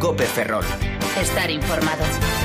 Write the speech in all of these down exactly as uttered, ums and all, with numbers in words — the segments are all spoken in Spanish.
COPE Ferrol. Estar informado.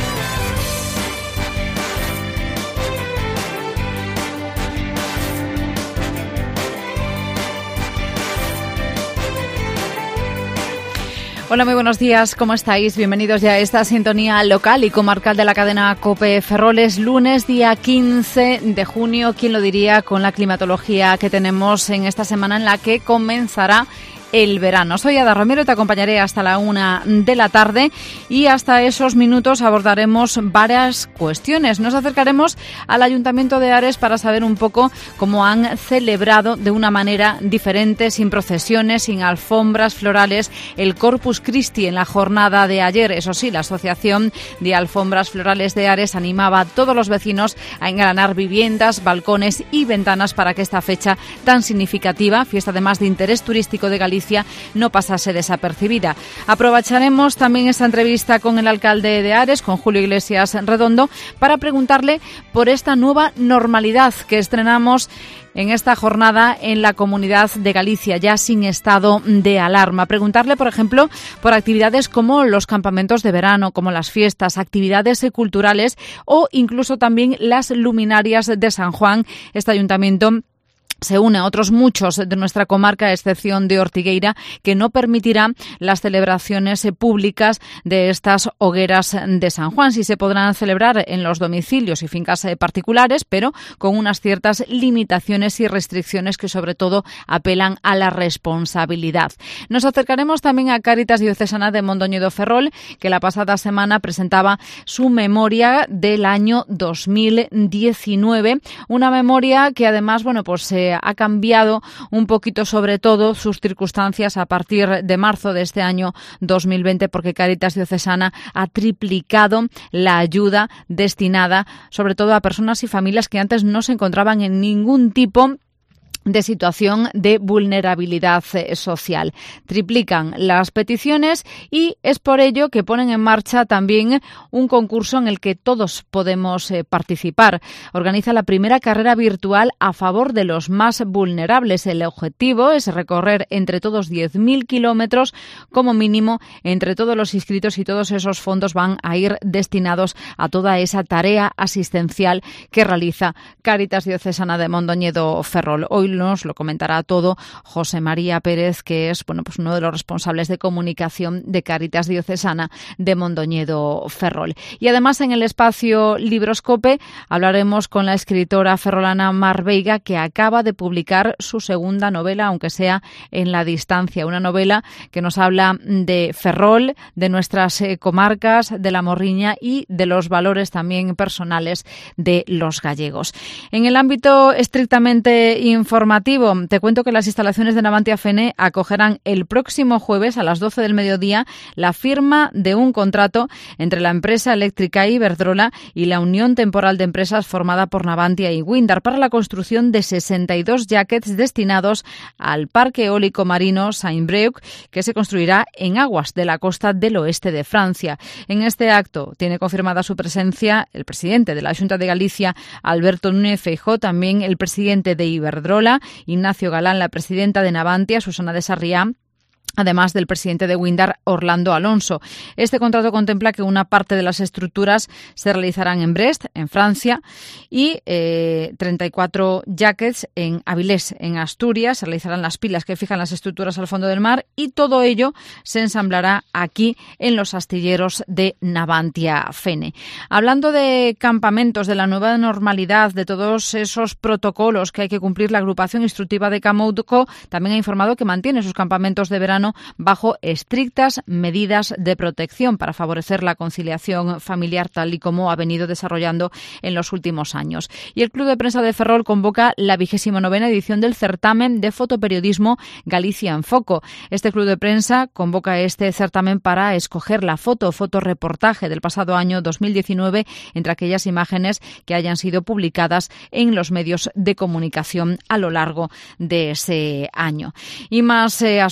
Hola, muy buenos días, ¿cómo estáis? Bienvenidos ya a esta sintonía local y comarcal de la cadena COPE Ferrol. Es lunes, día quince de junio, ¿quién lo diría? Con la climatología que tenemos en esta semana en la que comenzará el verano. Soy Ada Romero y te acompañaré hasta la una de la tarde y hasta esos minutos abordaremos varias cuestiones. Nos acercaremos al Ayuntamiento de Ares para saber un poco cómo han celebrado de una manera diferente, sin procesiones, sin alfombras florales, el Corpus Christi en la jornada de ayer. Eso sí, la Asociación de Alfombras Florales de Ares animaba a todos los vecinos a engalanar viviendas, balcones y ventanas para que esta fecha tan significativa, fiesta además de interés turístico de Galicia, no pasase desapercibida. Aprovecharemos también esta entrevista con el alcalde de Ares, con Julio Iglesias Redondo, para preguntarle por esta nueva normalidad que estrenamos en esta jornada en la Comunidad de Galicia, ya sin estado de alarma. Preguntarle, por ejemplo, por actividades como los campamentos de verano, como las fiestas, actividades culturales o incluso también las luminarias de San Juan. Este ayuntamiento se une a otros muchos de nuestra comarca, a excepción de Ortigueira, que no permitirá las celebraciones públicas de estas hogueras de San Juan. Sí se podrán celebrar en los domicilios y fincas particulares, pero con unas ciertas limitaciones y restricciones que sobre todo apelan a la responsabilidad. Nos acercaremos también a Cáritas Diocesana de Mondoñedo Ferrol, que la pasada semana presentaba su memoria del año dos mil diecinueve, una memoria que además, bueno, pues se eh, ha cambiado un poquito, sobre todo sus circunstancias a partir de marzo de este año dos mil veinte, porque Cáritas Diocesana ha triplicado la ayuda destinada sobre todo a personas y familias que antes no se encontraban en ningún tipo de situación de vulnerabilidad social. Triplican las peticiones y es por ello que ponen en marcha también un concurso en el que todos podemos eh, participar. Organiza la primera carrera virtual a favor de los más vulnerables. El objetivo es recorrer entre todos diez mil kilómetros como mínimo entre todos los inscritos, y todos esos fondos van a ir destinados a toda esa tarea asistencial que realiza Cáritas Diocesana de Mondoñedo Ferrol. Hoy nos lo comentará todo José María Pérez, que es bueno pues uno de los responsables de comunicación de Cáritas Diocesana de Mondoñedo Ferrol. Y además en el espacio Libroscope hablaremos con la escritora ferrolana Mar Veiga, que acaba de publicar su segunda novela, aunque sea en la distancia, una novela que nos habla de Ferrol, de nuestras eh, comarcas, de la Morriña y de los valores también personales de los gallegos. En el ámbito estrictamente informativo, te cuento que las instalaciones de Navantia Fene acogerán el próximo jueves a las doce del mediodía la firma de un contrato entre la empresa eléctrica Iberdrola y la Unión Temporal de Empresas formada por Navantia y Windar para la construcción de sesenta y dos jackets destinados al Parque Eólico Marino Saint-Brieuc, que se construirá en aguas de la costa del oeste de Francia. En este acto tiene confirmada su presencia el presidente de la Xunta de Galicia, Alberto Núñez Feijóo, también el presidente de Iberdrola, Ignacio Galán, la presidenta de Navantia, Susana de Sarriá, además del presidente de Windar, Orlando Alonso. Este contrato contempla que una parte de las estructuras se realizarán en Brest, en Francia, y eh, treinta y cuatro jackets en Avilés, en Asturias. Se realizarán las pilas que fijan las estructuras al fondo del mar, y todo ello se ensamblará aquí en los astilleros de Navantia Fene. Hablando de campamentos, de la nueva normalidad, de todos esos protocolos que hay que cumplir, la agrupación instructiva de Camoudco también ha informado que mantiene sus campamentos de verano bajo estrictas medidas de protección para favorecer la conciliación familiar, tal y como ha venido desarrollando en los últimos años. Y el Club de Prensa de Ferrol convoca la vigésima novena edición del certamen de fotoperiodismo Galicia en Foco. Este Club de Prensa convoca este certamen para escoger la foto, fotoreportaje del pasado año dos mil diecinueve entre aquellas imágenes que hayan sido publicadas en los medios de comunicación a lo largo de ese año. Y más eh, asuntos. La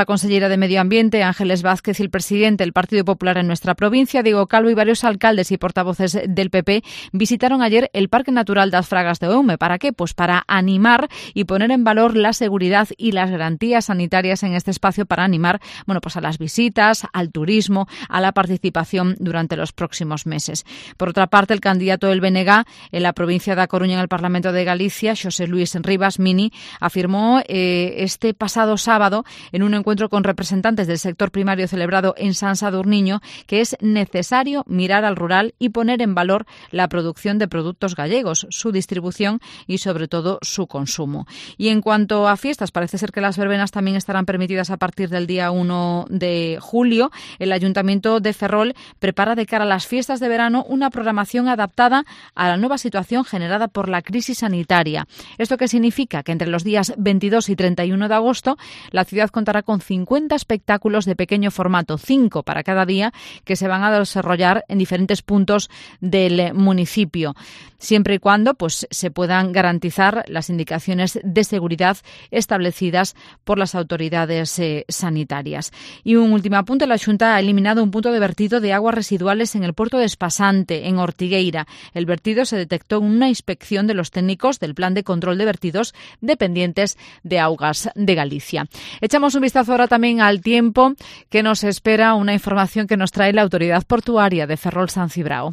la consellera de Medio Ambiente, Ángeles Vázquez, y el presidente del Partido Popular en nuestra provincia, Diego Calvo, y varios alcaldes y portavoces del P P visitaron ayer el Parque Natural das Fragas de Eume. ¿Para qué? Pues para animar y poner en valor la seguridad y las garantías sanitarias en este espacio, para animar, bueno, pues a las visitas, al turismo, a la participación durante los próximos meses. Por otra parte, el candidato del B N G en la provincia de A Coruña en el Parlamento de Galicia, Xosé Luis Rivas Mini, afirmó eh, este pasado sábado en un encuentro con representantes del sector primario celebrado en San Sadurniño que es necesario mirar al rural y poner en valor la producción de productos gallegos, su distribución y sobre todo su consumo. Y en cuanto a fiestas, parece ser que las verbenas también estarán permitidas a partir del día uno de julio. El Ayuntamiento de Ferrol prepara de cara a las fiestas de verano una programación adaptada a la nueva situación generada por la crisis sanitaria. ¿Esto qué significa? Que entre los días veintidós y treinta y uno de agosto la ciudad contará con cincuenta espectáculos de pequeño formato, cinco para cada día, que se van a desarrollar en diferentes puntos del municipio, siempre y cuando pues se puedan garantizar las indicaciones de seguridad establecidas por las autoridades eh, sanitarias. Y un último apunte: la Xunta ha eliminado un punto de vertido de aguas residuales en el puerto de Espasante, en Ortigueira. El vertido se detectó en una inspección de los técnicos del Plan de Control de Vertidos dependientes de Augas de Galicia. Echamos un vistazo ahora también al tiempo que nos espera, una información que nos trae la Autoridad Portuaria de Ferrol-San Cibrao.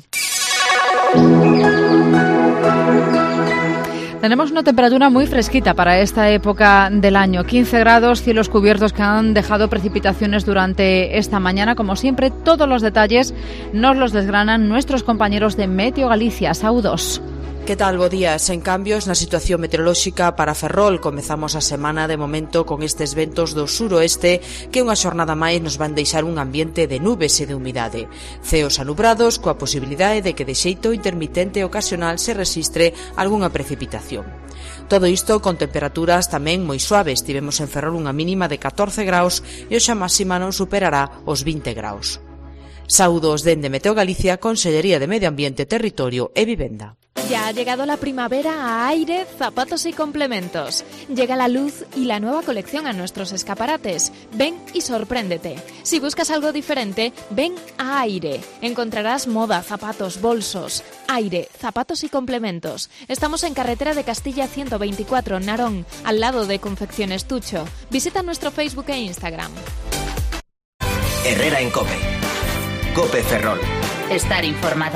Tenemos una temperatura muy fresquita para esta época del año. quince grados, cielos cubiertos que han dejado precipitaciones durante esta mañana. Como siempre, todos los detalles nos los desgranan nuestros compañeros de Meteo Galicia. Saúdos. Que tal, bo día? Sen cambios na situación meteorolóxica para Ferrol. Comezamos a semana de momento con estes ventos do suroeste que unha xornada máis nos van deixar un ambiente de nubes e de humidade. Ceos anubrados coa posibilidade de que de xeito intermitente e ocasional se resistre algunha precipitación. Todo isto con temperaturas tamén moi suaves. Tivemos en Ferrol unha mínima de catorce graus e hoxe a máxima non superará os vinte graus. Saúdos dende Meteo Galicia, Consellería de Medio Ambiente, Territorio e Vivenda. Ya ha llegado la primavera a Aire, zapatos y complementos. Llega la luz y la nueva colección a nuestros escaparates. Ven y sorpréndete. Si buscas algo diferente, ven a Aire. Encontrarás moda, zapatos, bolsos. Aire, zapatos y complementos. Estamos en carretera de Castilla ciento veinticuatro, Narón, al lado de Confecciones Tucho. Visita nuestro Facebook e Instagram. Herrera en COPE. COPE Ferrol. Estar informado.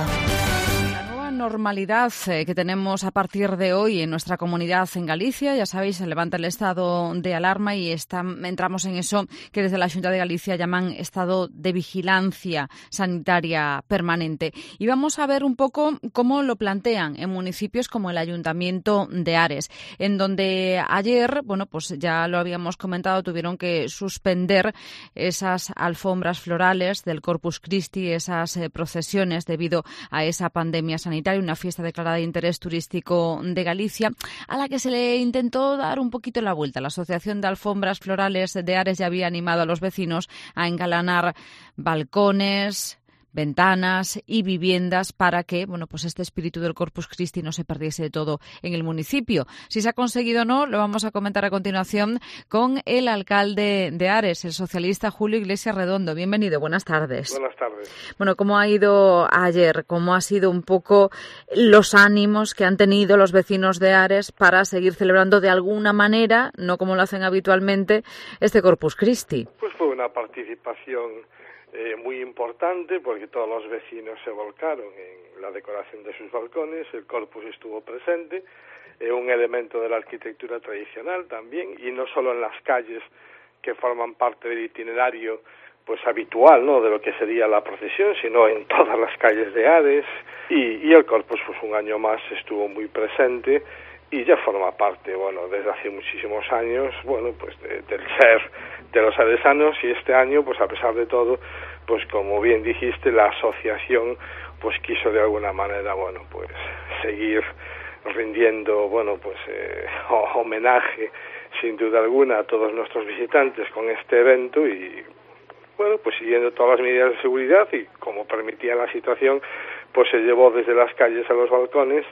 Normalidad eh, que tenemos a partir de hoy en nuestra comunidad en Galicia. Ya sabéis, se levanta el estado de alarma y está, entramos en eso que desde la Xunta de Galicia llaman estado de vigilancia sanitaria permanente. Y vamos a ver un poco cómo lo plantean en municipios como el Ayuntamiento de Ares, en donde ayer, bueno, pues ya lo habíamos comentado, tuvieron que suspender esas alfombras florales del Corpus Christi, esas eh, procesiones debido a esa pandemia sanitaria, una fiesta declarada de interés turístico de Galicia, a la que se le intentó dar un poquito la vuelta. La Asociación de Alfombras Florales de Ares ya había animado a los vecinos a engalanar balcones, ventanas y viviendas para que, bueno, pues este espíritu del Corpus Christi no se perdiese de todo en el municipio. Si se ha conseguido o no, lo vamos a comentar a continuación con el alcalde de Ares, el socialista Julio Iglesias Redondo. Bienvenido, buenas tardes. Buenas tardes. Bueno, ¿cómo ha ido ayer? ¿Cómo ha sido un poco los ánimos que han tenido los vecinos de Ares para seguir celebrando de alguna manera, no como lo hacen habitualmente, este Corpus Christi? Pues fue una participación Eh, muy importante, porque todos los vecinos se volcaron en la decoración de sus balcones. El corpus estuvo presente, eh, un elemento de la arquitectura tradicional también, y no solo en las calles que forman parte del itinerario pues habitual, ¿no?, de lo que sería la procesión, sino en todas las calles de Ares, y, y el corpus pues un año más estuvo muy presente y ya forma parte, bueno, desde hace muchísimos años, bueno, pues de, del ser de los aresanos, y este año, pues a pesar de todo, pues como bien dijiste, la asociación pues quiso de alguna manera, bueno, pues seguir rindiendo, bueno, pues eh, homenaje sin duda alguna a todos nuestros visitantes con este evento, y bueno, pues siguiendo todas las medidas de seguridad y como permitía la situación, pues se llevó desde las calles a los balcones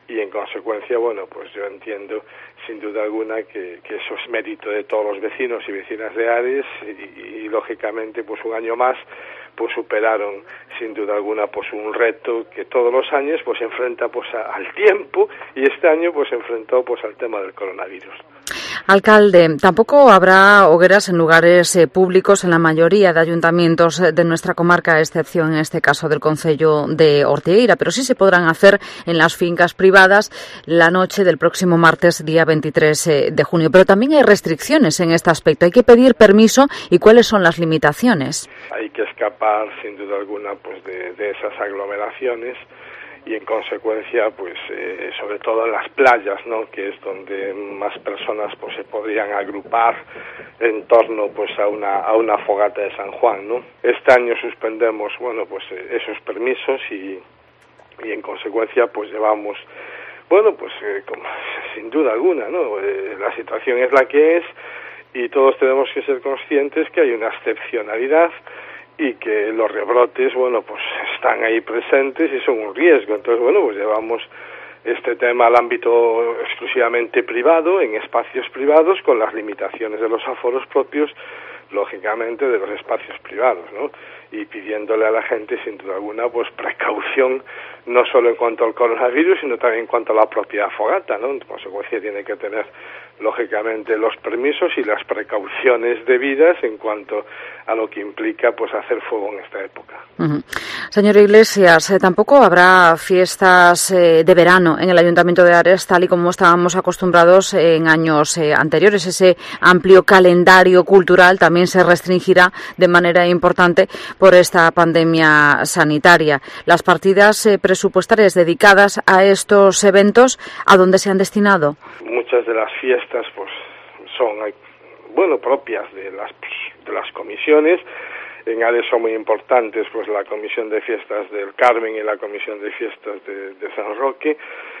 y en consecuencia, bueno, pues yo entiendo sin duda alguna que, que eso es mérito de todos los vecinos y vecinas de Ares y, y lógicamente pues un año más pues superaron sin duda alguna pues un reto que todos los años pues se enfrenta pues a, al tiempo, y este año pues se enfrentó pues al tema del coronavirus. Alcalde, tampoco habrá hogueras en lugares eh, públicos en la mayoría de ayuntamientos de nuestra comarca, a excepción en este caso del concello de Ortigueira, pero sí se podrán hacer en las fincas privadas la noche del próximo martes, día veintitrés de junio. Pero también hay restricciones en este aspecto. Hay que pedir permiso. ¿Y cuáles son las limitaciones? Hay que escapar, sin duda alguna, pues de, de esas aglomeraciones. Y en consecuencia, pues eh, sobre todo en las playas, ¿no?, que es donde más personas pues se podrían agrupar en torno pues a una a una fogata de San Juan, ¿no? Este año suspendemos, bueno, pues eh, esos permisos y y en consecuencia pues llevamos, bueno, pues eh, como, sin duda alguna, ¿no? Eh, la situación es la que es y todos tenemos que ser conscientes que hay una excepcionalidad y que los rebrotes, bueno, pues están ahí presentes y son un riesgo. Entonces, bueno, pues llevamos este tema al ámbito exclusivamente privado, en espacios privados, con las limitaciones de los aforos propios, lógicamente, de los espacios privados, ¿no? Y pidiéndole a la gente, sin duda alguna, pues precaución, no solo en cuanto al coronavirus, sino también en cuanto a la propia fogata, ¿no? En consecuencia, tiene que tener, lógicamente, los permisos y las precauciones debidas en cuanto a lo que implica pues hacer fuego en esta época. Uh-huh. Señor Iglesias, eh, tampoco habrá fiestas eh, de verano en el Ayuntamiento de Ares, tal y como estábamos acostumbrados en años eh, anteriores. Ese amplio calendario cultural también se restringirá de manera importante por esta pandemia sanitaria. Las partidas eh, presupuestarias dedicadas a estos eventos, ¿a dónde se han destinado? Muchas de las fiestas pues son, bueno, propias de las de las comisiones. En Ares son muy importantes pues la Comisión de Fiestas del Carmen y la Comisión de Fiestas de, de San Roque.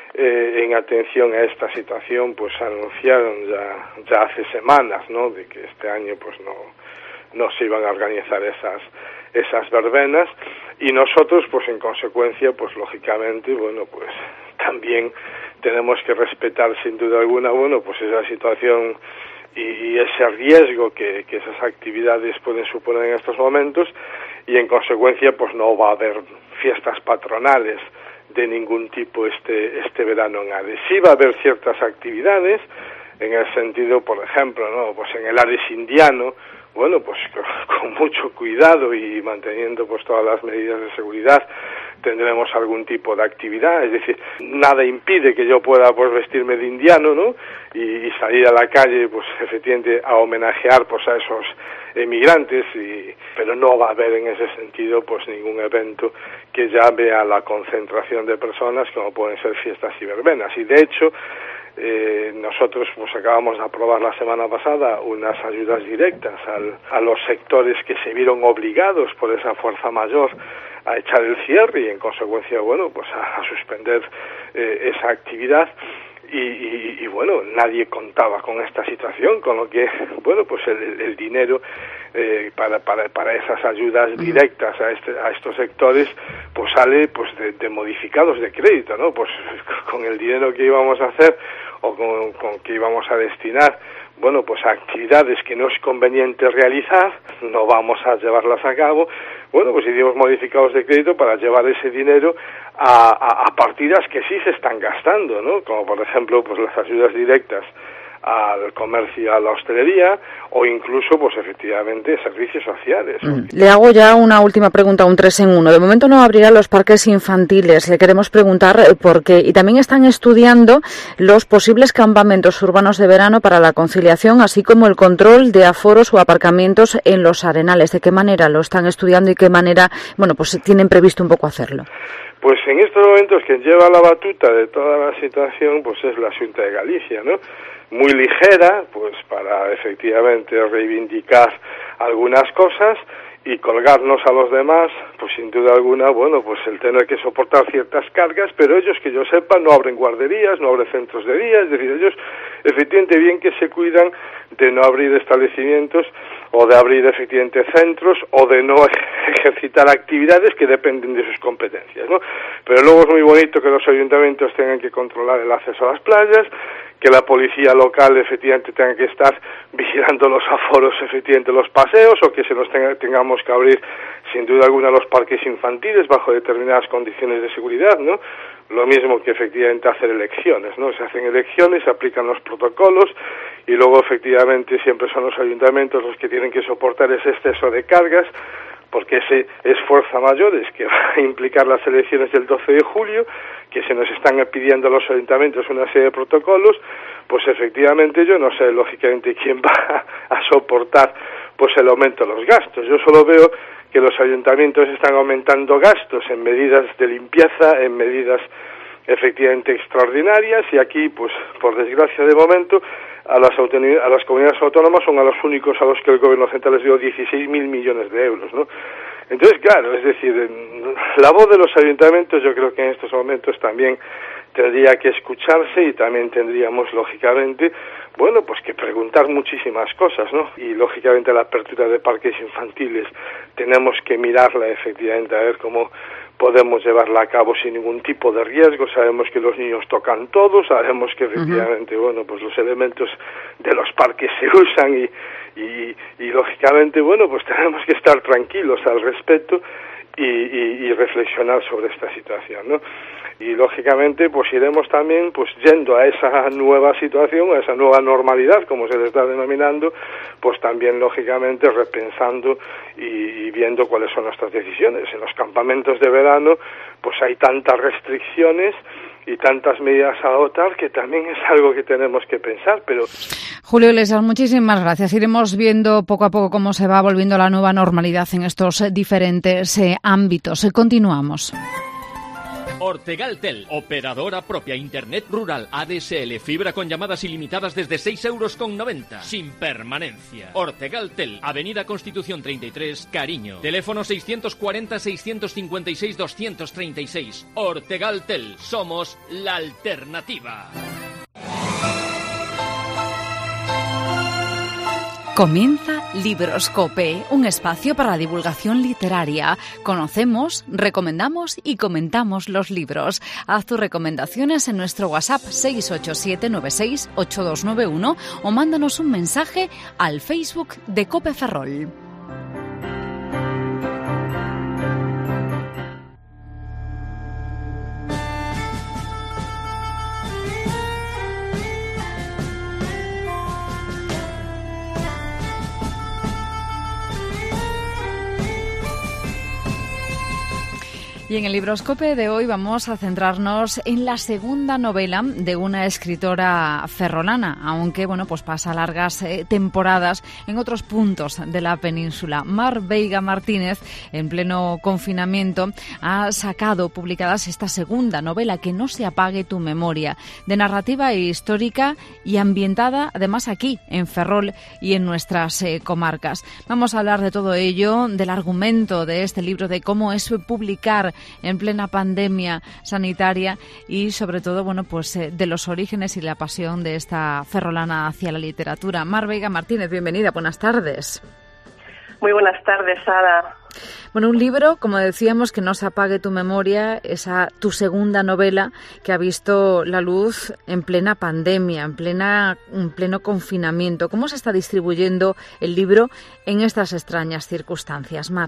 Eh, en atención a esta situación pues anunciaron ya ya hace semanas, ¿no?, de que este año pues no no se iban a organizar esas esas verbenas, y nosotros pues en consecuencia pues lógicamente bueno pues también tenemos que respetar sin duda alguna bueno pues esa situación y ese riesgo que, que esas actividades pueden suponer en estos momentos, y en consecuencia pues no va a haber fiestas patronales de ningún tipo este este verano en Ares. Sí va a haber ciertas actividades en el sentido, por ejemplo, no pues en el Ares indiano, bueno, pues con, con mucho cuidado y manteniendo pues todas las medidas de seguridad, tendremos algún tipo de actividad. Es decir, nada impide que yo pueda pues vestirme de indiano, ¿no?, y, y salir a la calle pues efectivamente a homenajear pues a esos emigrantes, y pero no va a haber en ese sentido pues ningún evento que llame a la concentración de personas como pueden ser fiestas y verbenas. Y de hecho Eh, nosotros pues acabamos de aprobar la semana pasada unas ayudas directas al, a los sectores que se vieron obligados por esa fuerza mayor a echar el cierre y en consecuencia bueno pues a, a suspender eh, esa actividad. Y, y, y bueno, nadie contaba con esta situación, con lo que, bueno, pues el, el dinero eh, para, para, para esas ayudas directas a, este, a estos sectores, pues sale pues de, de modificados de crédito, ¿no? Pues con el dinero que íbamos a hacer o con, con que íbamos a destinar, bueno, pues a actividades que no es conveniente realizar, no vamos a llevarlas a cabo. Bueno, pues hicimos modificados de crédito para llevar ese dinero a, a, a partidas que sí se están gastando, ¿no? Como por ejemplo, pues las ayudas directas al comercio y a la hostelería, o incluso, pues efectivamente, servicios sociales. Mm. Le hago ya una última pregunta, un tres en uno. De momento no abrirá los parques infantiles. Le queremos preguntar por qué. Y también están estudiando los posibles campamentos urbanos de verano para la conciliación, así como el control de aforos o aparcamientos en los arenales. ¿De qué manera lo están estudiando y qué manera, bueno, pues tienen previsto un poco hacerlo? Pues en estos momentos quien lleva la batuta de toda la situación, pues es la Xunta de Galicia, ¿no? Muy ligera, pues para efectivamente reivindicar algunas cosas y colgarnos a los demás, pues sin duda alguna, bueno, pues el tener que soportar ciertas cargas, pero ellos, que yo sepa, no abren guarderías, no abren centros de día, es decir, ellos efectivamente bien que se cuidan de no abrir establecimientos o de abrir efectivamente centros o de no ejercitar actividades que dependen de sus competencias, ¿no? Pero luego es muy bonito que los ayuntamientos tengan que controlar el acceso a las playas, que la policía local efectivamente tenga que estar vigilando los aforos, efectivamente los paseos, o que se nos tenga, tengamos que abrir sin duda alguna los parques infantiles bajo determinadas condiciones de seguridad, ¿no? Lo mismo que efectivamente hacer elecciones, ¿no? Se hacen elecciones, se aplican los protocolos y luego efectivamente siempre son los ayuntamientos los que tienen que soportar ese exceso de cargas, porque ese es fuerza mayores que va a implicar las elecciones del doce de julio, que se nos están pidiendo a los ayuntamientos una serie de protocolos, pues efectivamente yo no sé lógicamente quién va a soportar pues el aumento de los gastos. Yo solo veo que los ayuntamientos están aumentando gastos en medidas de limpieza, en medidas efectivamente extraordinarias, y aquí, pues por desgracia de momento, a las, a las comunidades autónomas son a los únicos a los que el gobierno central les dio dieciséis mil millones de euros, ¿no? Entonces, claro, es decir, la voz de los ayuntamientos yo creo que en estos momentos también tendría que escucharse, y también tendríamos, lógicamente, bueno, pues que preguntar muchísimas cosas, ¿no? Y, lógicamente, la apertura de parques infantiles tenemos que mirarla, efectivamente, a ver cómo podemos llevarla a cabo sin ningún tipo de riesgo. Sabemos que los niños tocan todo, sabemos que, efectivamente, uh-huh. bueno, pues los elementos de los parques se usan y, y, y, lógicamente, bueno, pues tenemos que estar tranquilos al respecto y, y, y reflexionar sobre esta situación, ¿no? Y lógicamente pues iremos también pues yendo a esa nueva situación, a esa nueva normalidad, como se le está denominando, pues también lógicamente repensando y, y viendo cuáles son nuestras decisiones. En los campamentos de verano pues hay tantas restricciones y tantas medidas a adoptar que también es algo que tenemos que pensar, pero... Julio Iglesias, muchísimas gracias. Iremos viendo poco a poco cómo se va volviendo la nueva normalidad en estos diferentes eh, ámbitos. Continuamos. Ortegaltel, operadora propia, internet rural, A D S L, fibra con llamadas ilimitadas desde seis euros con noventa, sin permanencia. Ortegaltel, Avenida Constitución treinta y tres, Cariño. Teléfono seiscientos cuarenta, seiscientos cincuenta y seis, doscientos treinta y seis. Ortegaltel, somos la alternativa. Comienza Libroscope, un espacio para la divulgación literaria. Conocemos, recomendamos y comentamos los libros. Haz tus recomendaciones en nuestro WhatsApp seis ocho siete nueve seis ocho dos nueve uno o mándanos un mensaje al Facebook de Cope Ferrol. Y en el Libroscope de hoy vamos a centrarnos en la segunda novela de una escritora ferrolana, aunque bueno, pues pasa largas eh, temporadas en otros puntos de la península. Mar Veiga Martínez, en pleno confinamiento, ha sacado publicadas esta segunda novela, Que no se apague tu memoria, de narrativa histórica y ambientada además aquí, en Ferrol y en nuestras eh, comarcas. Vamos a hablar de todo ello, del argumento de este libro, de cómo es publicar en plena pandemia sanitaria y sobre todo, bueno, pues eh, de los orígenes y la pasión de esta ferrolana hacia la literatura. Mar Veiga Martínez, bienvenida, buenas tardes. Muy buenas tardes, Sara. Bueno, un libro, como decíamos, Que no se apague tu memoria, esa tu segunda novela que ha visto la luz en plena pandemia, en plena en pleno confinamiento. ¿Cómo se está distribuyendo el libro en estas extrañas circunstancias, Mar?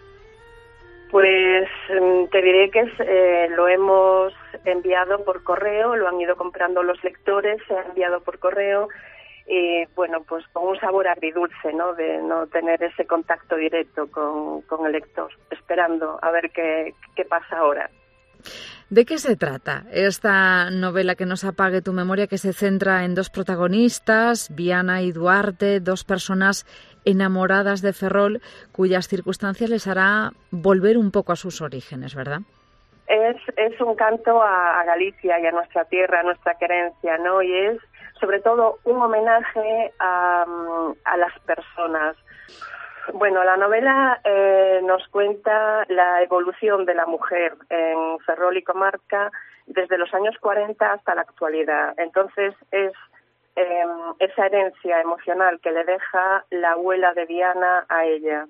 Pues te diré que eh, lo hemos enviado por correo, lo han ido comprando los lectores, se ha enviado por correo y bueno, pues con un sabor agridulce, ¿no? De no tener ese contacto directo con, con el lector, esperando a ver qué, qué pasa ahora. ¿De qué se trata esta novela Que no se apague tu memoria, que se centra en dos protagonistas, Viana y Duarte, dos personas enamoradas de Ferrol, cuyas circunstancias les hará volver un poco a sus orígenes, ¿verdad? Es, es un canto a, a Galicia y a nuestra tierra, a nuestra querencia, ¿no? Y es sobre todo un homenaje a, a las personas. Bueno, la novela eh, nos cuenta la evolución de la mujer en Ferrol y comarca desde los años cuarenta hasta la actualidad. Entonces es eh, esa herencia emocional que le deja la abuela de Diana a ella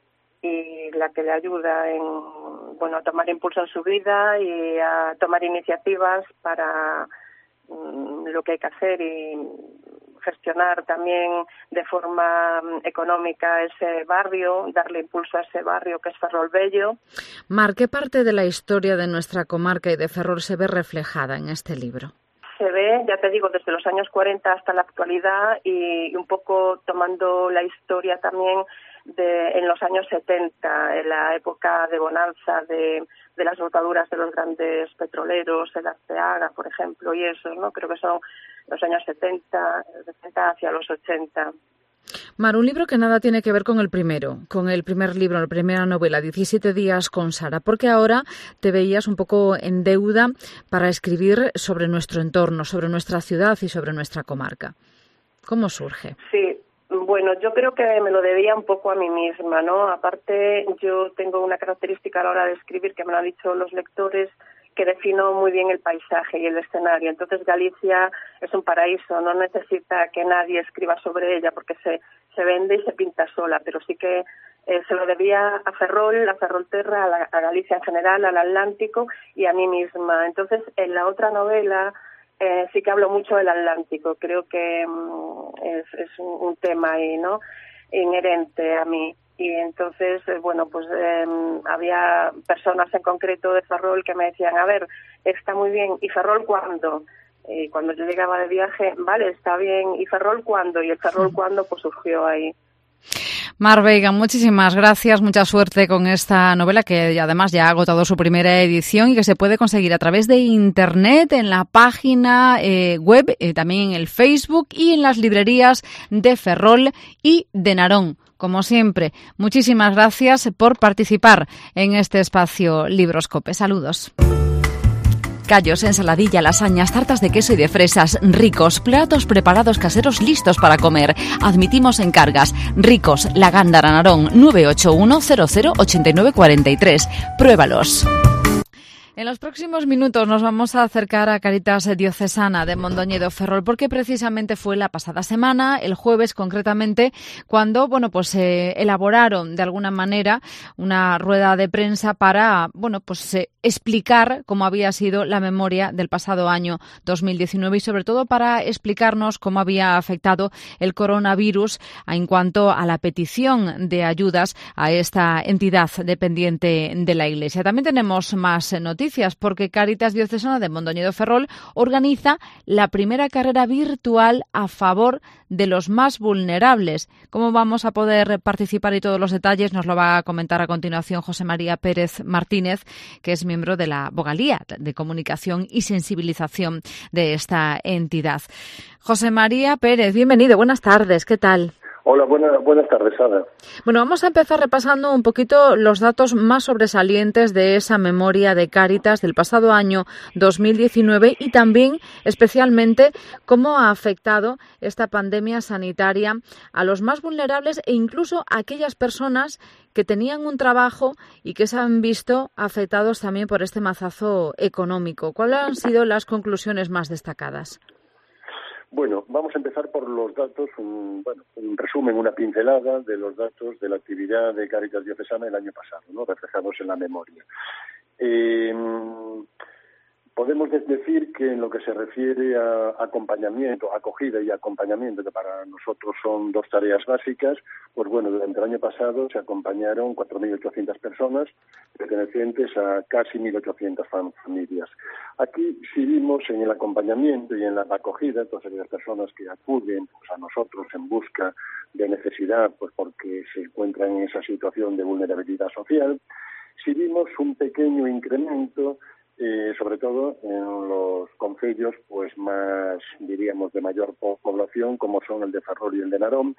y la que le ayuda en, bueno, a tomar impulso en su vida y a tomar iniciativas para mm, lo que hay que hacer y gestionar también de forma económica ese barrio, darle impulso a ese barrio que es Ferrol Bello. Mar, ¿qué parte de la historia de nuestra comarca y de Ferrol se ve reflejada en este libro? Se ve, ya te digo, desde los años cuarenta hasta la actualidad y, y un poco tomando la historia también de en los años setenta, en la época de bonanza de, de las botaduras de los grandes petroleros, el Arteaga, por ejemplo, y eso, ¿no? Creo que son los años setenta, setenta hacia los ochenta. Mar, un libro que nada tiene que ver con el primero, con el primer libro, la primera novela, diecisiete días con Sara, porque ahora te veías un poco en deuda para escribir sobre nuestro entorno, sobre nuestra ciudad y sobre nuestra comarca. ¿Cómo surge? Sí, bueno, yo creo que me lo debía un poco a mí misma, ¿no? Aparte, yo tengo una característica a la hora de escribir que me lo han dicho los lectores, que defino muy bien el paisaje y el escenario. Entonces Galicia es un paraíso, no necesita que nadie escriba sobre ella porque se, se vende y se pinta sola, pero sí que eh, se lo debía a Ferrol, a Ferrolterra, a, la, a Galicia en general, al Atlántico y a mí misma. Entonces en la otra novela eh, sí que hablo mucho del Atlántico, creo que mm, es, es un, un tema ahí, ¿no? Inherente a mí. Y entonces, eh, bueno, pues eh, había personas en concreto de Ferrol que me decían, a ver, está muy bien, ¿y Ferrol cuándo? Y cuando yo llegaba de viaje, vale, está bien, ¿y Ferrol cuándo? Y el Ferrol cuándo, pues surgió ahí. Mar Veiga, muchísimas gracias, mucha suerte con esta novela que además ya ha agotado su primera edición y que se puede conseguir a través de internet, en la página eh, web, eh, también en el Facebook y en las librerías de Ferrol y de Narón. Como siempre, muchísimas gracias por participar en este espacio Libroscope. Saludos. Callos, ensaladilla, lasañas, tartas de queso y de fresas, ricos, platos preparados caseros listos para comer. Admitimos encargas. Ricos, La Gándara, Narón, nueve ocho uno cero cero ocho nueve cuatro tres. Pruébalos. En los próximos minutos nos vamos a acercar a Cáritas Diocesana de Mondoñedo Ferrol, porque precisamente fue la pasada semana, el jueves concretamente, cuando bueno pues se eh, elaboraron de alguna manera una rueda de prensa para bueno pues eh, explicar cómo había sido la memoria del pasado año dos mil diecinueve y sobre todo para explicarnos cómo había afectado el coronavirus en cuanto a la petición de ayudas a esta entidad dependiente de la Iglesia. También tenemos más noticias, porque Cáritas Diocesana de Mondoñedo Ferrol organiza la primera carrera virtual a favor de los más vulnerables. ¿Cómo vamos a poder participar y todos los detalles? Nos lo va a comentar a continuación José María Pérez Martínez, que es miembro de la Vogalía de Comunicación y Sensibilización de esta entidad. José María Pérez, bienvenido, buenas tardes, ¿qué tal? Hola, buena, buenas tardes, Ana. Bueno, vamos a empezar repasando un poquito los datos más sobresalientes de esa memoria de Cáritas del pasado año dos mil diecinueve y también, especialmente, cómo ha afectado esta pandemia sanitaria a los más vulnerables e incluso a aquellas personas que tenían un trabajo y que se han visto afectados también por este mazazo económico. ¿Cuáles han sido las conclusiones más destacadas? Bueno, vamos a empezar por los datos, un, bueno, un resumen, una pincelada de los datos de la actividad de Cáritas Diocesana el año pasado, ¿no? Reflejados en la memoria. Eh, podemos decir que en lo que se refiere a acompañamiento, acogida y acompañamiento, que para nosotros son dos tareas básicas, pues bueno, durante el año pasado se acompañaron cuatro mil ochocientas personas pertenecientes a casi mil ochocientas familias. Aquí sí vimos en el acompañamiento y en la acogida, todas aquellas personas que acuden pues, a nosotros en busca de necesidad, pues porque se encuentran en esa situación de vulnerabilidad social, sí vimos un pequeño incremento, eh, sobre todo en los concellos pues más, diríamos, de mayor población, como son el de Ferrol y el de Narón,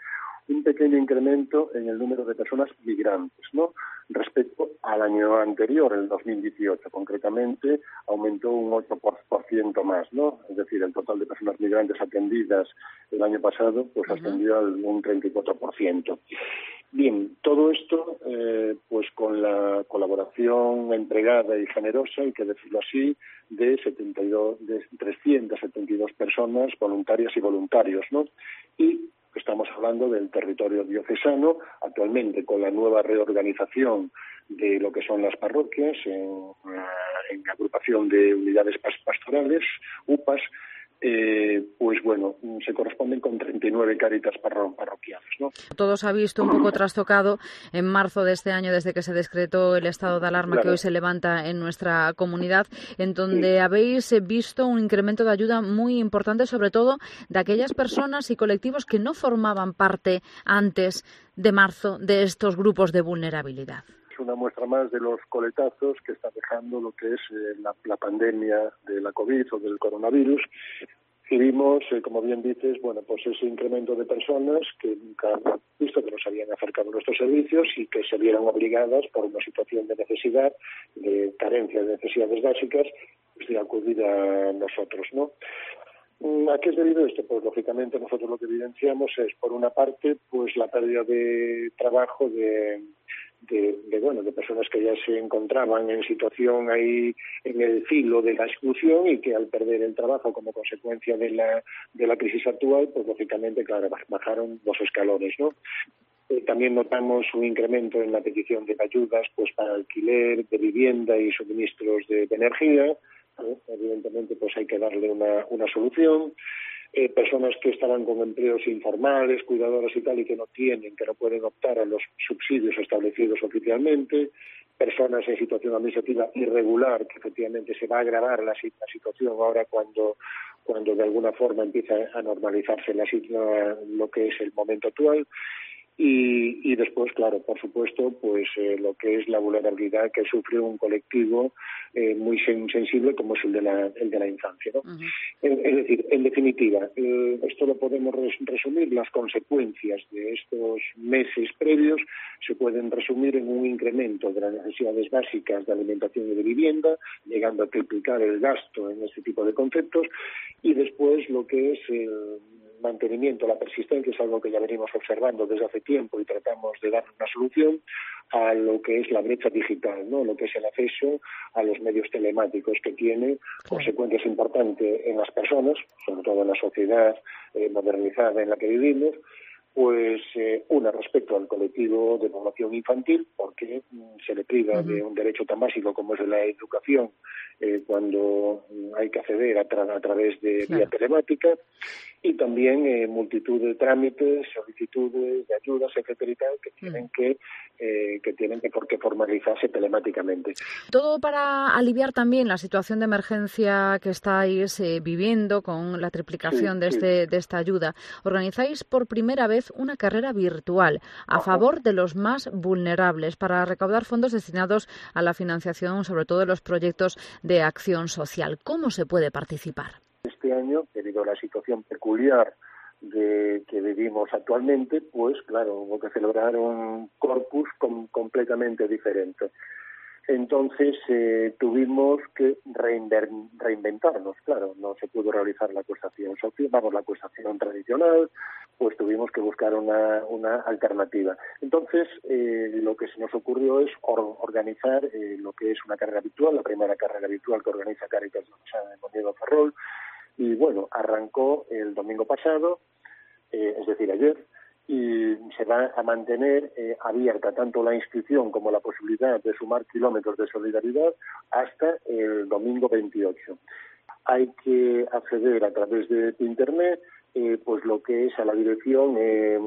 un pequeño incremento en el número de personas migrantes, ¿no? Respecto al año anterior, el dos mil dieciocho, concretamente aumentó un ocho por ciento más, ¿no? Es decir, el total de personas migrantes atendidas el año pasado pues ascendió uh-huh. al un treinta y cuatro por ciento. Bien, todo esto eh, pues con la colaboración entregada y generosa, hay que decirlo así, de, setenta y dos, de trescientas setenta y dos personas voluntarias y voluntarios, ¿no? Y estamos hablando del territorio diocesano, actualmente con la nueva reorganización de lo que son las parroquias, en, en agrupación de unidades pastorales, U P As, eh, pues bueno, se corresponden con treinta y nueve cáritas parro- parroquiales, ¿no? Todo se ha visto un poco trastocado en marzo de este año, desde que se decretó el estado de alarma claro. que hoy se levanta en nuestra comunidad, en donde sí. habéis visto un incremento de ayuda muy importante, sobre todo de aquellas personas y colectivos que no formaban parte antes de marzo de estos grupos de vulnerabilidad. Una muestra más de los coletazos que está dejando lo que es eh, la, la pandemia de la COVID o del coronavirus. Y vimos, eh, como bien dices, bueno, pues ese incremento de personas que nunca habían visto, que nos habían acercado a nuestros servicios y que se vieron obligadas por una situación de necesidad, de carencia de necesidades básicas, pues de acudir a nosotros, ¿no? ¿A qué es debido esto? Pues lógicamente nosotros lo que evidenciamos es, por una parte, pues la pérdida de trabajo de De, de bueno de personas que ya se encontraban en situación ahí en el filo de la exclusión y que al perder el trabajo como consecuencia de la de la crisis actual, pues lógicamente, claro, bajaron los escalones, ¿no? Eh, también notamos un incremento en la petición de ayudas pues para alquiler de vivienda y suministros de, de energía, ¿no? Evidentemente pues hay que darle una, una solución. Eh, personas que estaban con empleos informales, cuidadoras y tal, y que no tienen, que no pueden optar a los subsidios establecidos oficialmente, personas en situación administrativa irregular, que efectivamente se va a agravar la, la situación ahora cuando, cuando de alguna forma empieza a normalizarse la, la, lo que es el momento actual. Y, y después, claro, por supuesto, pues eh, lo que es la vulnerabilidad que sufre un colectivo eh, muy sen- sensible como es el de la, el de la infancia, ¿no? Uh-huh. Es, es decir, en definitiva, eh, esto lo podemos res- resumir, las consecuencias de estos meses previos se pueden resumir en un incremento de las necesidades básicas de alimentación y de vivienda, llegando a triplicar el gasto en este tipo de conceptos, y después lo que es el mantenimiento, la persistencia, es algo que ya venimos observando desde hace tiempo y tratamos de dar una solución a lo que es la brecha digital, ¿no? Lo que es el acceso a los medios telemáticos, que tiene consecuencias importantes en las personas, sobre todo en la sociedad eh, modernizada en la que vivimos. Pues eh, una, respecto al colectivo de población infantil, porque mm, se le priva uh-huh. de un derecho tan básico como es la educación eh, cuando mm, hay que acceder a, tra- a través de claro. vía telemática, y también eh, multitud de trámites, solicitudes de ayudas, etcétera y tal, que tienen uh-huh. que eh, que tienen que, por, que formalizarse telemáticamente. Todo para aliviar también la situación de emergencia que estáis eh, viviendo con la triplicación sí, de, sí. Este, de esta ayuda. Organizáis por primera vez una carrera virtual a Ajá. favor de los más vulnerables para recaudar fondos destinados a la financiación, sobre todo de los proyectos de acción social. ¿Cómo se puede participar? Este año, debido a la situación peculiar de que vivimos actualmente, pues claro, hubo que celebrar un corpus com- completamente diferente. Entonces eh, tuvimos que reinver- reinventarnos, claro, no se pudo realizar la acusación social, vamos, la acusación tradicional, pues tuvimos que buscar una, una alternativa. Entonces, eh, lo que se nos ocurrió es or- organizar eh, lo que es una carrera virtual, la primera carrera virtual que organiza Cáritas Diocesana de Monniego Ferrol, y bueno, arrancó el domingo pasado, eh, es decir, ayer, y se va a mantener eh, abierta tanto la inscripción como la posibilidad de sumar kilómetros de solidaridad hasta el domingo veintiocho. Hay que acceder a través de internet, eh, pues lo que es a la dirección eh,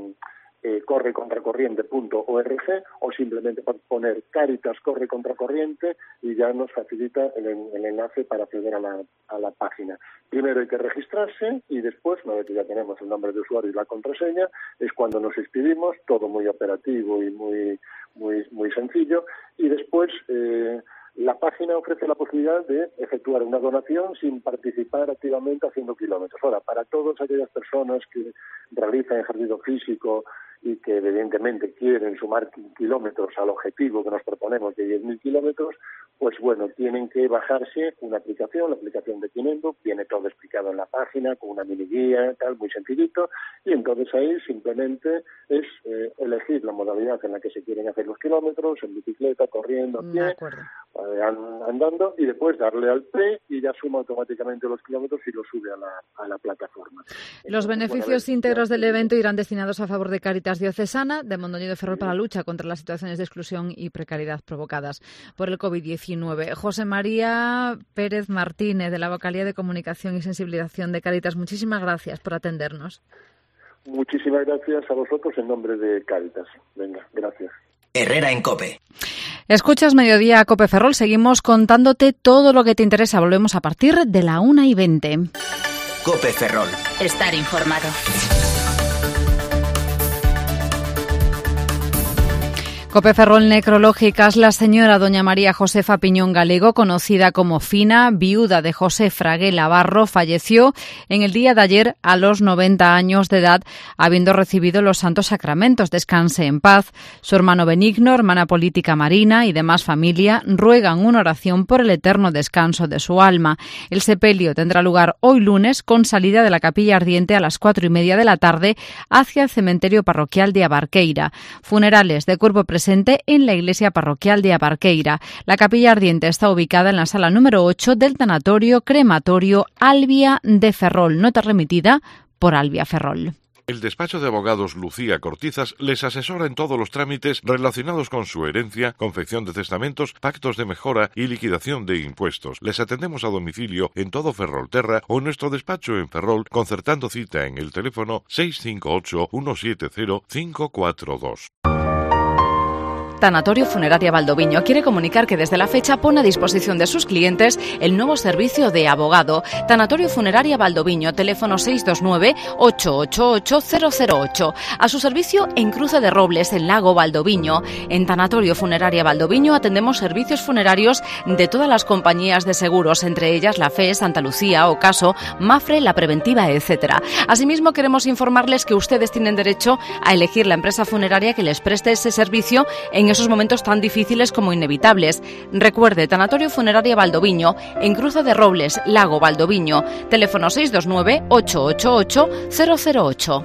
eh, corre contracorriente punto org, o simplemente poner Cáritas corre contracorriente y ya nos facilita el, el enlace para acceder a la, a la página. Primero hay que registrarse y después, una vez que ya tenemos el nombre de usuario y la contraseña, es cuando nos inscribimos, todo muy operativo y muy muy muy sencillo, y después eh, La página ofrece la posibilidad de efectuar una donación sin participar activamente haciendo kilómetros. Ahora, para todas aquellas personas que realizan ejercicio físico y que evidentemente quieren sumar kilómetros al objetivo que nos proponemos de diez mil kilómetros, pues bueno, tienen que bajarse una aplicación, la aplicación de Kinendo, viene todo explicado en la página, con una mini guía, tal, muy sencillito, y entonces ahí simplemente es eh, elegir la modalidad en la que se quieren hacer los kilómetros, en bicicleta, corriendo, a pie, eh, andando, y después darle al P y ya suma automáticamente los kilómetros y los sube a la, a la plataforma. Los entonces, beneficios bueno, íntegros del evento irán destinados a favor de Cáritas Diocesana de Mondoñedo de Ferrol para la lucha contra las situaciones de exclusión y precariedad provocadas por el covid diecinueve. José María Pérez Martínez, de la Vocalía de Comunicación y Sensibilización de Cáritas, muchísimas gracias por atendernos. Muchísimas gracias a vosotros en nombre de Cáritas. Venga, gracias. Herrera en COPE. Escuchas Mediodía COPE Ferrol. Seguimos contándote todo lo que te interesa. Volvemos a partir de la una y veinte. COPE Ferrol. Estar informado. COPE Ferrol Necrológicas. La señora doña María Josefa Piñón Galego, conocida como Fina, viuda de José Fraguela Barro, falleció en el día de ayer a los noventa años de edad, habiendo recibido los santos sacramentos. Descanse en paz. Su hermano Benigno, hermana política Marina y demás familia ruegan una oración por el eterno descanso de su alma. El sepelio tendrá lugar hoy lunes con salida de la capilla ardiente a las cuatro y media de la tarde hacia el cementerio parroquial de Abarqueira. Funerales de cuerpo presente en la iglesia parroquial de Abarqueira. La capilla ardiente está ubicada en la sala número ocho del tanatorio crematorio Albia de Ferrol, nota remitida por Albia Ferrol. El despacho de abogados Lucía Cortizas les asesora en todos los trámites relacionados con su herencia, confección de testamentos, pactos de mejora y liquidación de impuestos. Les atendemos a domicilio en todo Ferrolterra o en nuestro despacho en Ferrol, concertando cita en el teléfono seis cinco ocho, uno siete cero, cinco cuatro dos. Tanatorio Funeraria Valdoviño quiere comunicar que desde la fecha pone a disposición de sus clientes el nuevo servicio de abogado. Tanatorio Funeraria Valdoviño, teléfono seis dos nueve, ocho ocho ocho, cero cero ocho. A su servicio en Cruce de Robles, en Lago Valdoviño. En Tanatorio Funeraria Valdoviño atendemos servicios funerarios de todas las compañías de seguros, entre ellas la F E, Santa Lucía, Ocaso, Mafre, La Preventiva, etcétera. Asimismo, queremos informarles que ustedes tienen derecho a elegir la empresa funeraria que les preste ese servicio en esos momentos tan difíciles como inevitables. Recuerde, Tanatorio Funeraria Valdoviño, en Cruce de Robles, Lago Valdoviño, teléfono seis dos nueve, ocho ocho ocho, cero cero ocho.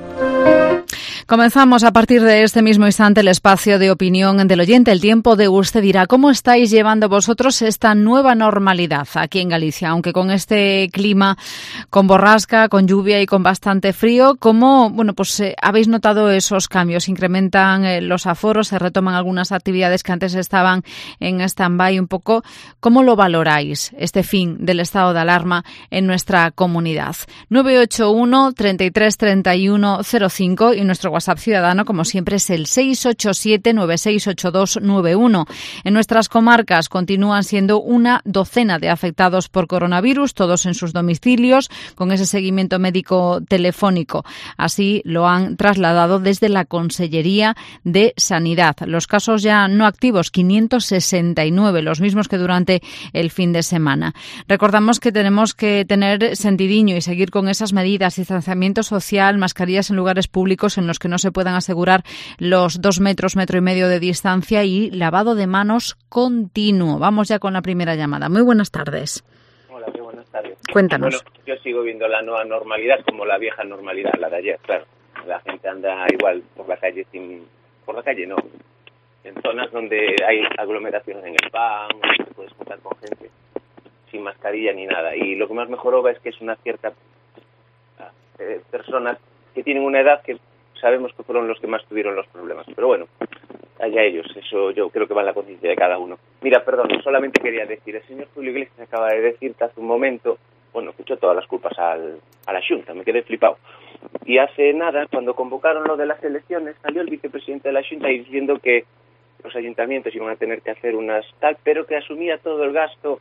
Comenzamos a partir de este mismo instante el espacio de opinión del oyente. El tiempo de usted dirá cómo estáis llevando vosotros esta nueva normalidad aquí en Galicia, aunque con este clima con borrasca, con lluvia y con bastante frío. ¿Cómo, bueno, pues eh, habéis notado esos cambios? ¿Incrementan eh, los aforos? ¿Se retoman algunas actividades que antes estaban en stand-by un poco? ¿Cómo lo valoráis este fin del estado de alarma en nuestra comunidad? nueve ocho uno, treinta y tres, treinta y uno, cero cinco y nuestro WhatsApp ciudadano, como siempre, es el seis ocho siete, nueve seis ocho dos nueve uno. En nuestras comarcas continúan siendo una docena de afectados por coronavirus, todos en sus domicilios, con ese seguimiento médico telefónico. Así lo han trasladado desde la Consellería de Sanidad. Los casos ya no activos, quinientos sesenta y nueve, los mismos que durante el fin de semana. Recordamos que tenemos que tener sentidiño y seguir con esas medidas, distanciamiento social, mascarillas en lugares públicos en los que no se puedan asegurar los dos metros, metro y medio de distancia y lavado de manos continuo. Vamos ya con la primera llamada. Muy buenas tardes. Hola, muy buenas tardes. Cuéntanos. Bueno, yo sigo viendo la nueva normalidad como la vieja normalidad, la de ayer, claro. La gente anda igual por la calle sin... Por la calle no. En zonas donde hay aglomeraciones en el P A M, donde te puedes juntar con gente sin mascarilla ni nada. Y lo que más mejoró es que es una cierta... Eh, personas que tienen una edad que sabemos que fueron los que más tuvieron los problemas. Pero bueno, allá ellos, eso yo creo que va en la conciencia de cada uno. Mira, perdón, solamente quería decir, el señor Julio Iglesias acaba de decir que hace un momento, bueno, echó todas las culpas al, a la Xunta, me quedé flipado. Y hace nada, cuando convocaron lo de las elecciones, salió el vicepresidente de la Xunta diciendo que los ayuntamientos iban a tener que hacer unas tal, pero que asumía todo el gasto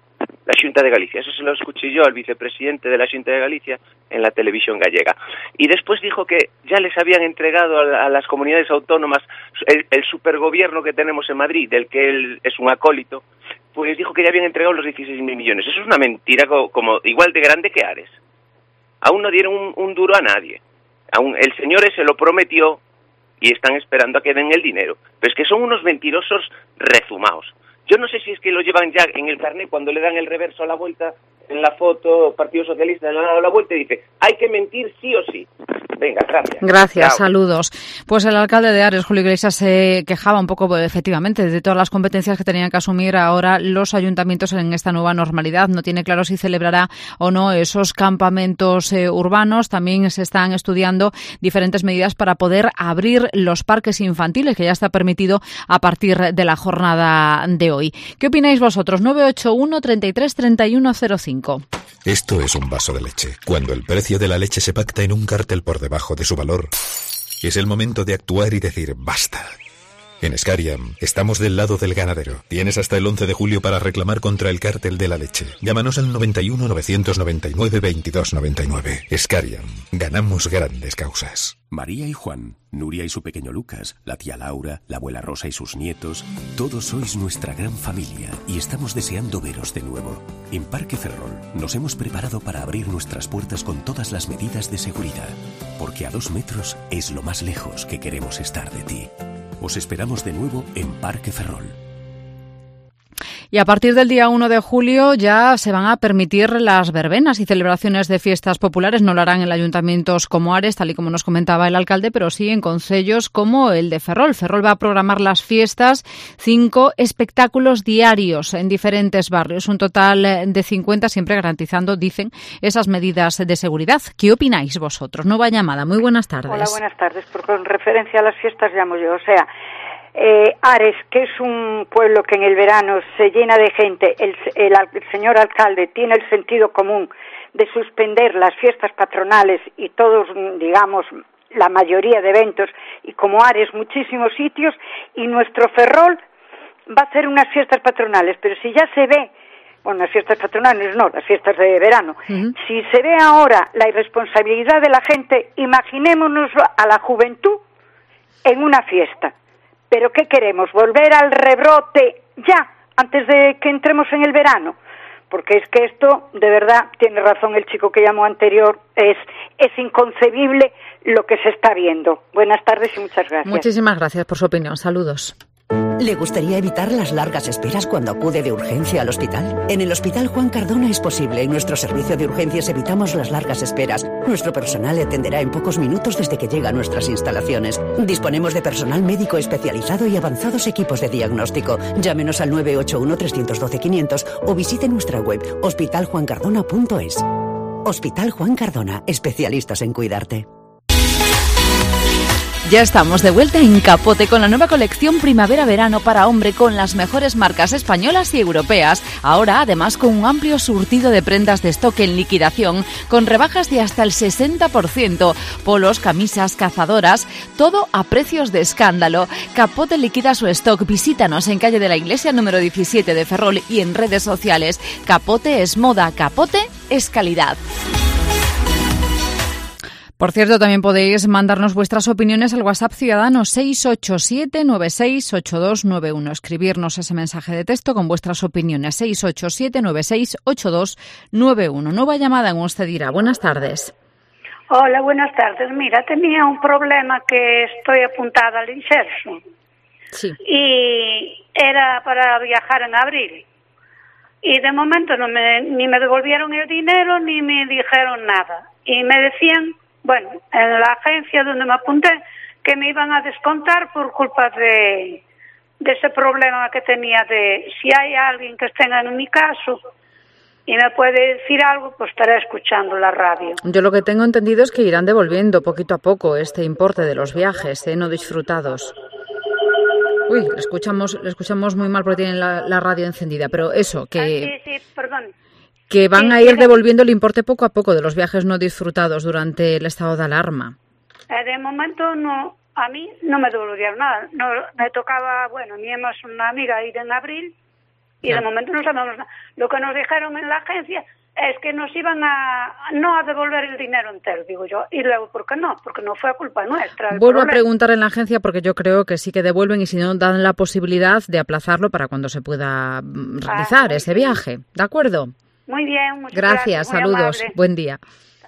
la Xunta de Galicia. Eso se lo escuché yo al vicepresidente de la Xunta de Galicia en la televisión gallega. Y después dijo que ya les habían entregado a, a las comunidades autónomas el, el supergobierno que tenemos en Madrid, del que él es un acólito, pues dijo que ya habían entregado los dieciséis mil millones. Eso es una mentira como, como igual de grande que Ares. Aún no dieron un, un duro a nadie. Aún el señor ese lo prometió y están esperando a que den el dinero. Pero es que son unos mentirosos rezumaos. Yo no sé si es que lo llevan ya en el carnet cuando le dan el reverso a la vuelta, en la foto, Partido Socialista le han dado la vuelta y dice, hay que mentir sí o sí. Venga, gracias. Gracias, Chao. Saludos. Pues el alcalde de Ares, Julio Iglesias, se quejaba un poco, efectivamente, de todas las competencias que tenían que asumir ahora los ayuntamientos en esta nueva normalidad. No tiene claro si celebrará o no esos campamentos eh, urbanos. También se están estudiando diferentes medidas para poder abrir los parques infantiles, que ya está permitido a partir de la jornada de hoy. ¿Qué opináis vosotros? nueve ocho uno, treinta y tres, treinta y uno cero cinco. Esto es un vaso de leche. Cuando el precio de la leche se pacta en un cartel por debajo de su valor, es el momento de actuar y decir basta. En Scariam estamos del lado del ganadero. Tienes hasta el once de julio para reclamar contra el cártel de la leche. Llámanos al noventa y uno, novecientos noventa y nueve, veintidós noventa y nueve. Scariam. Ganamos grandes causas. María y Juan, Nuria y su pequeño Lucas, la tía Laura, la abuela Rosa y sus nietos, todos sois nuestra gran familia y estamos deseando veros de nuevo. En Parque Ferrol nos hemos preparado para abrir nuestras puertas con todas las medidas de seguridad, porque a dos metros es lo más lejos que queremos estar de ti. Os esperamos de nuevo en Parque Ferrol. Y a partir del día uno de julio ya se van a permitir las verbenas y celebraciones de fiestas populares. No lo harán en ayuntamientos como Ares, tal y como nos comentaba el alcalde, pero sí en concellos como el de Ferrol. Ferrol va a programar las fiestas, cinco espectáculos diarios en diferentes barrios, un total de cincuenta, siempre garantizando, dicen, esas medidas de seguridad. ¿Qué opináis vosotros? Nueva llamada. Muy buenas tardes. Hola, buenas tardes. Por con referencia a las fiestas llamo yo. O sea, Eh, Ares, que es un pueblo que en el verano se llena de gente, el, el, el señor alcalde tiene el sentido común de suspender las fiestas patronales y todos, digamos, la mayoría de eventos, y como Ares muchísimos sitios, y nuestro Ferrol va a hacer unas fiestas patronales, pero si ya se ve, bueno, las fiestas patronales no, las fiestas de verano, uh-huh. Si se ve ahora la irresponsabilidad de la gente, imaginémonos a la juventud en una fiesta. ¿Pero qué queremos? ¿Volver al rebrote ya, antes de que entremos en el verano? Porque es que esto, de verdad, tiene razón el chico que llamó anterior, es, es inconcebible lo que se está viendo. Buenas tardes y muchas gracias. Muchísimas gracias por su opinión. Saludos. ¿Le gustaría evitar las largas esperas cuando acude de urgencia al hospital? En el Hospital Juan Cardona es posible. En nuestro servicio de urgencias evitamos las largas esperas. Nuestro personal le atenderá en pocos minutos desde que llega a nuestras instalaciones. Disponemos de personal médico especializado y avanzados equipos de diagnóstico. Llámenos al nueve ocho uno, tres uno dos, quinientos o visite nuestra web hospital juan cardona punto es. Hospital Juan Cardona, especialistas en cuidarte. Ya estamos de vuelta en Capote con la nueva colección Primavera-Verano para hombre con las mejores marcas españolas y europeas. Ahora, además, con un amplio surtido de prendas de stock en liquidación, con rebajas de hasta el sesenta por ciento. Polos, camisas, cazadoras, todo a precios de escándalo. Capote liquida su stock. Visítanos en calle de la Iglesia número diecisiete de Ferrol y en redes sociales. Capote es moda, Capote es calidad. Por cierto, también podéis mandarnos vuestras opiniones al WhatsApp Ciudadano seis ocho siete, nueve seis ocho dos nueve uno. Escribirnos ese mensaje de texto con vuestras opiniones seis ocho siete, nueve seis ocho dos nueve uno. Nueva llamada en Usted dirá. Buenas tardes. Hola, buenas tardes. Mira, tenía un problema que estoy apuntada al inserso. Sí. Y era para viajar en abril. Y de momento no me, ni me devolvieron el dinero ni me dijeron nada. Y me decían, bueno, en la agencia donde me apunté, que me iban a descontar por culpa de, de ese problema que tenía de si hay alguien que esté en mi caso y me puede decir algo, pues estaré escuchando la radio. Yo lo que tengo entendido es que irán devolviendo poquito a poco este importe de los viajes, ¿eh? No disfrutados. Uy, le escuchamos, le escuchamos muy mal porque tienen la, la radio encendida, pero eso, que... Ah, sí, sí, perdón. Que van sí, a ir sí, devolviendo el importe poco a poco de los viajes no disfrutados durante el estado de alarma. Eh, de momento no, a mí no me devolvieron nada. No, me tocaba, bueno, a mí es una amiga ir en abril Y de momento no sabemos nada. Lo que nos dijeron en la agencia es que nos iban a no a devolver el dinero entero, digo yo. Y luego, ¿por qué no? Porque no fue culpa nuestra. Vuelvo a preguntar en la agencia porque yo creo que sí que devuelven y si no dan la posibilidad de aplazarlo para cuando se pueda realizar ah, ese bien. viaje. ¿De acuerdo? Muy bien, muchas gracias. Gracias, saludos. Amable. Buen día.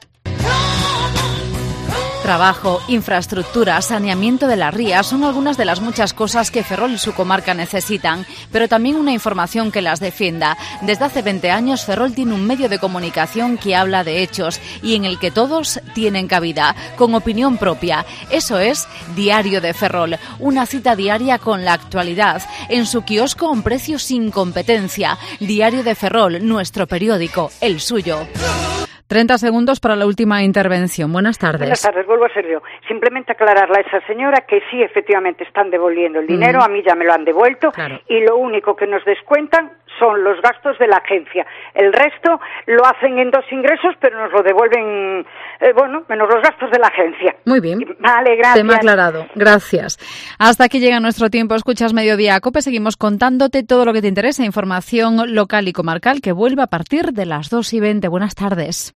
Trabajo, infraestructura, saneamiento de las rías son algunas de las muchas cosas que Ferrol y su comarca necesitan, pero también una información que las defienda. Desde hace veinte años Ferrol tiene un medio de comunicación que habla de hechos y en el que todos tienen cabida, con opinión propia. Eso es Diario de Ferrol, una cita diaria con la actualidad, en su kiosco a un precio sin competencia. Diario de Ferrol, nuestro periódico, el suyo. treinta segundos para la última intervención. Buenas tardes. Buenas tardes, vuelvo a ser yo. Simplemente aclararle a esa señora que sí, efectivamente, están devolviendo el dinero, mm. a mí ya me lo han devuelto, claro. Y lo único que nos descuentan son los gastos de la agencia. El resto lo hacen en dos ingresos, pero nos lo devuelven, eh, bueno, menos los gastos de la agencia. Muy bien. Vale, gracias. Tema aclarado. Gracias. Hasta aquí llega nuestro tiempo. Escuchas Mediodía Cope. Seguimos contándote todo lo que te interesa. Información local y comarcal que vuelve a partir de las dos y veinte. Buenas tardes.